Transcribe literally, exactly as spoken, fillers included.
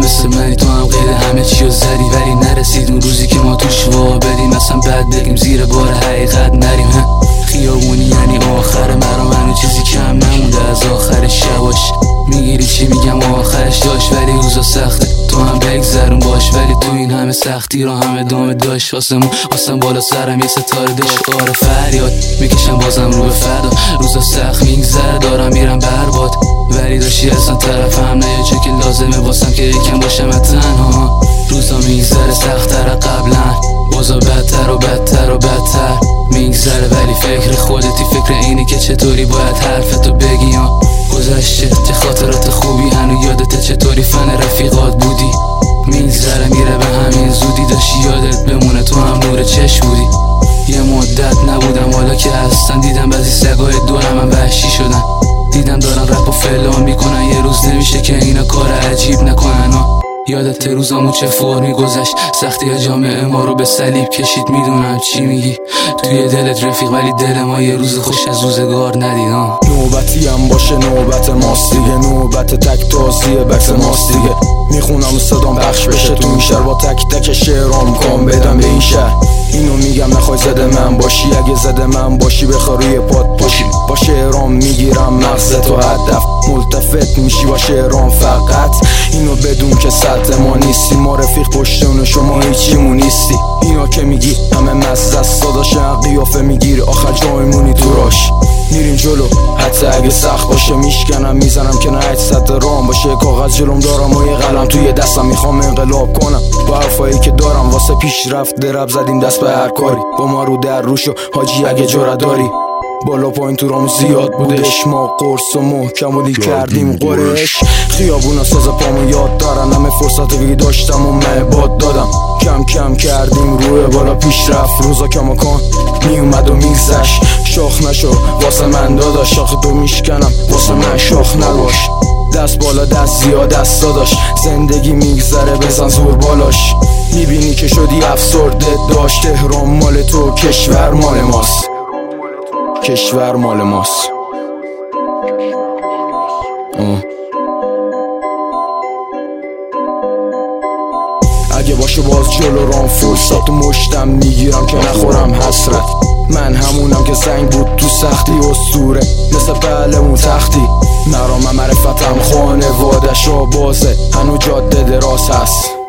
مثل منی تو هم غیر همه چی رو زدی ولی نرسید اون روزی که ما توش وا بریم مثلا بعد بریم زیر بار حقیقت نریم. خیابونی یعنی آخر مرا منو چیزی کم نمونده از آخر شباش میگیری چی میگم آخرش داشت ولی روزا سخته تو هم بگذرون باش ولی تو این همه سختی رو هم ادامه داشت واسمون واسم بالا سرم یه ستاره داشت آره فریاد میکشم بازم رو به فردا روزا سخت میگذره دارم میرم برباد ولی داشتی اصلا طرفم نه یه چه که لازمه واسم که یکم باشم تنها روزا میگذره سخت‌تر قبلا بازا بدتر و بدتر و بدتر میگذره ولی فکر خودتی فکر اینی که چطوری باید حرفتو بگی گذشته چه خاطرات خوبی هنو یادته چطوری فن رفیقات بودی میگذره میره به همین زودی داشتی یادت بمونه تو هم نور چشم بودی یه مدت نبودم حالا که هستن دیدم بعضی سگای دورم هم وحشی شدن دیدم دارن رپ و فلان میکنن یه روز نمیشه که اینا کار عجیب نکنن یادت روزامو چه فرمی گذشت سختی جامعه ما رو به صلیب کشید میدونم چی میگی توی دلت رفیق ولی دل ما یه روز خوش از روزگار ندید نوبتی هم باشه نوبت ماست دیگه نوبت تک تازیه بکس ماست دیگه میخونم صدام پخش بشه تو این شهر با تک تک شعرام کام بدم به این شهر اینو میگم نخوای زده من باشی اگه زده من باشی بخواه روی پاد پاشی با شعرام میگیرم مغزت و هدف ملتفت میشی با شعرام فقط اینو بدون که سطح ما نیستی ما رفیق پشتون شما هیچیمون نیستی اینا که میگی همه مزه است داداشم قیافه میگیری آخر جایمونی تو راش میریم جلو حتی اگه سخت باشه میشکنم میزنم که نه سطح رام باشه کاغذ جلوم دارم و یه قلم توی دستم میخوام انقلاب کنم با حرفایی که دارم واسه پیشرفت درب زدیم دست به هر کاری با ما رو در روشو حاجی اگه جرأت داری بالا پایین تو رامو زیاد بودش ما قرص و محکم و دی کردیم قرش خیابونا ساز پامو یاد دارن همه فرصت دیگه داشتم و معباد دادم کم کم کردیم روی بالا پیشرفت روزا کماکان میومد و میگذشت شاخ نشو واسه من داداش شاخ تو میشکنم واسه من شاخ نباش دست بالا دست زیاد دست داداش زندگی میگذره بزن زور بالاش میبینی که شدی افسرده داشت تهران مال تو کشور مال ماست کشور مال ماست آه. اگه باشه باز جلو رام فرصت و مشتم میگیرم که نخورم حسرت من همونم که زنگ بود تو سختی اسطوره مثل پهلمون تختی نرام معرفتم خانوادش را بازه هنو جاده دراز هست